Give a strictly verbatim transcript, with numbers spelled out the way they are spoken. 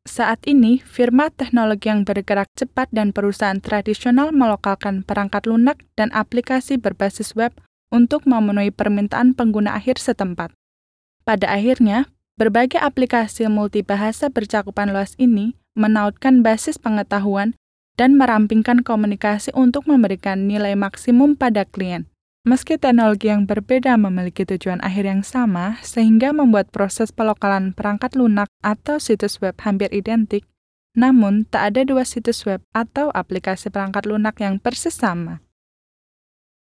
Saat ini, firma teknologi yang bergerak cepat dan perusahaan tradisional melokalkan perangkat lunak dan aplikasi berbasis web untuk memenuhi permintaan pengguna akhir setempat. Pada akhirnya, berbagai aplikasi multibahasa bercakupan luas ini menautkan basis pengetahuan dan merampingkan komunikasi untuk memberikan nilai maksimum pada klien. Meski teknologi yang berbeda memiliki tujuan akhir yang sama, sehingga membuat proses pelokalan perangkat lunak atau situs web hampir identik, namun tak ada dua situs web atau aplikasi perangkat lunak yang persis sama.